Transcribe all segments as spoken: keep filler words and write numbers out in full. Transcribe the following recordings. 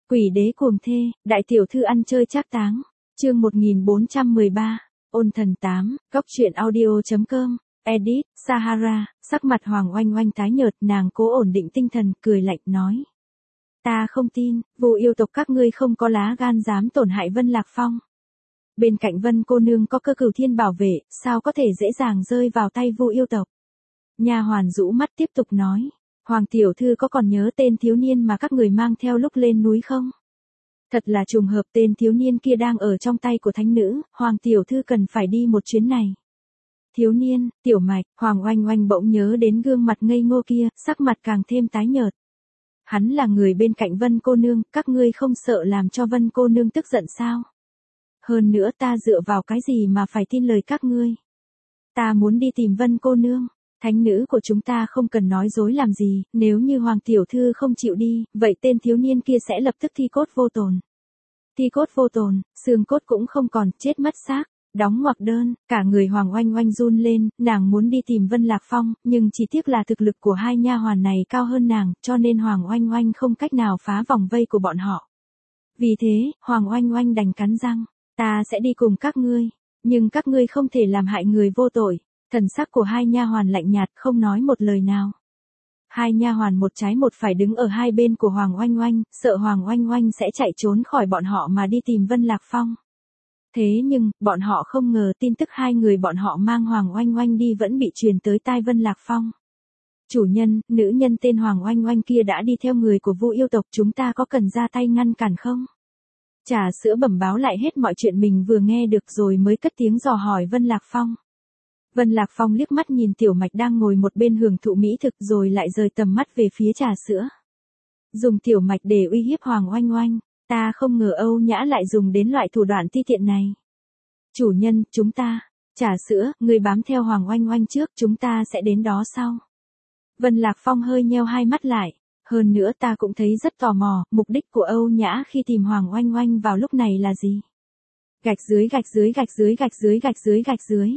Quỷ đế cuồng thê, đại tiểu thư ăn chơi trác táng. Chương một nghìn bốn trăm mười ba, Ôn thần tám, góc truyện audio.com, edit, Sahara, sắc mặt Hoàng Oanh Oanh tái nhợt, nàng cố ổn định tinh thần, cười lạnh nói. Ta không tin, Vu yêu tộc các ngươi không có lá gan dám tổn hại Vân Lạc Phong. Bên cạnh Vân cô nương có Cơ Cửu Thiên bảo vệ, sao có thể dễ dàng rơi vào tay Vu yêu tộc. Nha hoàn rũ mắt tiếp tục nói. Hoàng tiểu thư có còn nhớ tên thiếu niên mà các người mang theo lúc lên núi không? Thật là trùng hợp, tên thiếu niên kia đang ở trong tay của thánh nữ, Hoàng tiểu thư cần phải đi một chuyến này. Thiếu niên, Tiểu Mạch, Hoàng Oanh Oanh bỗng nhớ đến gương mặt ngây ngô kia, sắc mặt càng thêm tái nhợt. Hắn là người bên cạnh Vân cô nương, các ngươi không sợ làm cho Vân cô nương tức giận sao? Hơn nữa ta dựa vào cái gì mà phải tin lời các ngươi? Ta muốn đi tìm Vân cô nương. Thánh nữ của chúng ta không cần nói dối làm gì, nếu như Hoàng tiểu thư không chịu đi, vậy tên thiếu niên kia sẽ lập tức thi cốt vô tồn. Thi cốt vô tồn, xương cốt cũng không còn, chết mất xác, đóng ngoặc đơn, cả người Hoàng Oanh Oanh run lên, nàng muốn đi tìm Vân Lạc Phong, nhưng chỉ tiếc là thực lực của hai nha hoàn này cao hơn nàng, cho nên Hoàng Oanh Oanh không cách nào phá vòng vây của bọn họ. Vì thế, Hoàng Oanh Oanh đành cắn răng, ta sẽ đi cùng các ngươi, nhưng các ngươi không thể làm hại người vô tội. Thần sắc của hai nha hoàn lạnh nhạt, không nói một lời nào. Hai nha hoàn một trái một phải đứng ở hai bên của Hoàng Oanh Oanh, sợ Hoàng Oanh Oanh sẽ chạy trốn khỏi bọn họ mà đi tìm Vân Lạc Phong. Thế nhưng, bọn họ không ngờ tin tức hai người bọn họ mang Hoàng Oanh Oanh đi vẫn bị truyền tới tai Vân Lạc Phong. Chủ nhân, nữ nhân tên Hoàng Oanh Oanh kia đã đi theo người của Vu yêu tộc, chúng ta có cần ra tay ngăn cản không? Trà sữa bẩm báo lại hết mọi chuyện mình vừa nghe được rồi mới cất tiếng dò hỏi Vân Lạc Phong. Vân Lạc Phong liếc mắt nhìn Tiểu Mạch đang ngồi một bên hưởng thụ mỹ thực rồi lại rời tầm mắt về phía trà sữa. Dùng Tiểu Mạch để uy hiếp Hoàng Oanh Oanh, ta không ngờ Âu Nhã lại dùng đến loại thủ đoạn ti tiện này. Chủ nhân, chúng ta, trà sữa, người bám theo Hoàng Oanh Oanh trước, chúng ta sẽ đến đó sau. Vân Lạc Phong hơi nheo hai mắt lại, hơn nữa ta cũng thấy rất tò mò, mục đích của Âu Nhã khi tìm Hoàng Oanh Oanh vào lúc này là gì? Gạch dưới gạch dưới gạch dưới gạch dưới gạch dưới gạch dưới.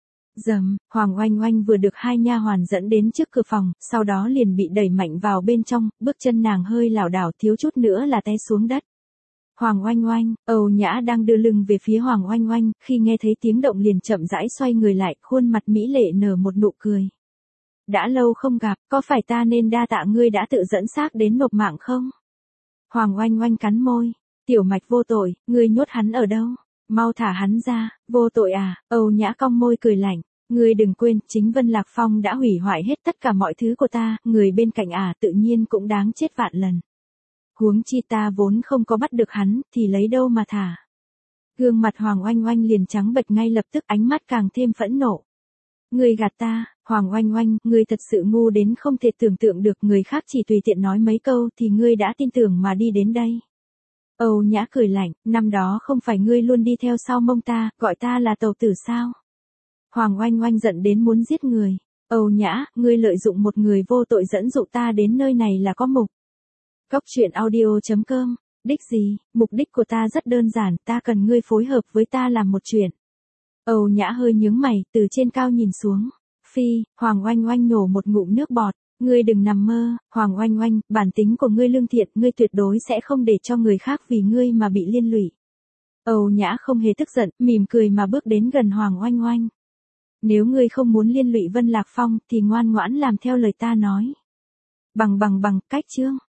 Dầm, Hoàng Oanh Oanh vừa được hai nha hoàn dẫn đến trước cửa phòng, sau đó liền bị đẩy mạnh vào bên trong, bước chân nàng hơi lảo đảo thiếu chút nữa là té xuống đất. Hoàng Oanh Oanh, Âu Nhã đang đưa lưng về phía Hoàng Oanh Oanh, khi nghe thấy tiếng động liền chậm rãi xoay người lại, khuôn mặt mỹ lệ nở một nụ cười. Đã lâu không gặp, có phải ta nên đa tạ ngươi đã tự dẫn xác đến nộp mạng không? Hoàng Oanh Oanh cắn môi, Tiểu Mạch vô tội, ngươi nhốt hắn ở đâu? Mau thả hắn ra, vô tội à? Âu Nhã cong môi cười lạnh. Ngươi đừng quên, chính Vân Lạc Phong đã hủy hoại hết tất cả mọi thứ của ta, người bên cạnh à tự nhiên cũng đáng chết vạn lần. Huống chi ta vốn không có bắt được hắn, thì lấy đâu mà thả. Gương mặt Hoàng Oanh Oanh liền trắng bệch ngay lập tức, ánh mắt càng thêm phẫn nộ. Ngươi gạt ta, Hoàng Oanh Oanh, ngươi thật sự ngu đến không thể tưởng tượng được, người khác chỉ tùy tiện nói mấy câu thì ngươi đã tin tưởng mà đi đến đây. Âu Nhã cười lạnh, năm đó không phải ngươi luôn đi theo sau mông ta, gọi ta là tàu tử sao? Hoàng Oanh Oanh giận đến muốn giết người. Âu Nhã, ngươi lợi dụng một người vô tội dẫn dụ ta đến nơi này là có mục. Góc truyện audio.com, đích gì, mục đích của ta rất đơn giản, ta cần ngươi phối hợp với ta làm một chuyện. Âu Nhã hơi nhướng mày, từ trên cao nhìn xuống. Phi, Hoàng Oanh Oanh nhổ một ngụm nước bọt. Ngươi đừng nằm mơ, Hoàng Oanh Oanh, bản tính của ngươi lương thiện, ngươi tuyệt đối sẽ không để cho người khác vì ngươi mà bị liên lụy. Âu Nhã không hề tức giận, mỉm cười mà bước đến gần Hoàng Oanh Oanh. Nếu ngươi không muốn liên lụy Vân Lạc Phong thì ngoan ngoãn làm theo lời ta nói. Bằng bằng bằng, cách chương.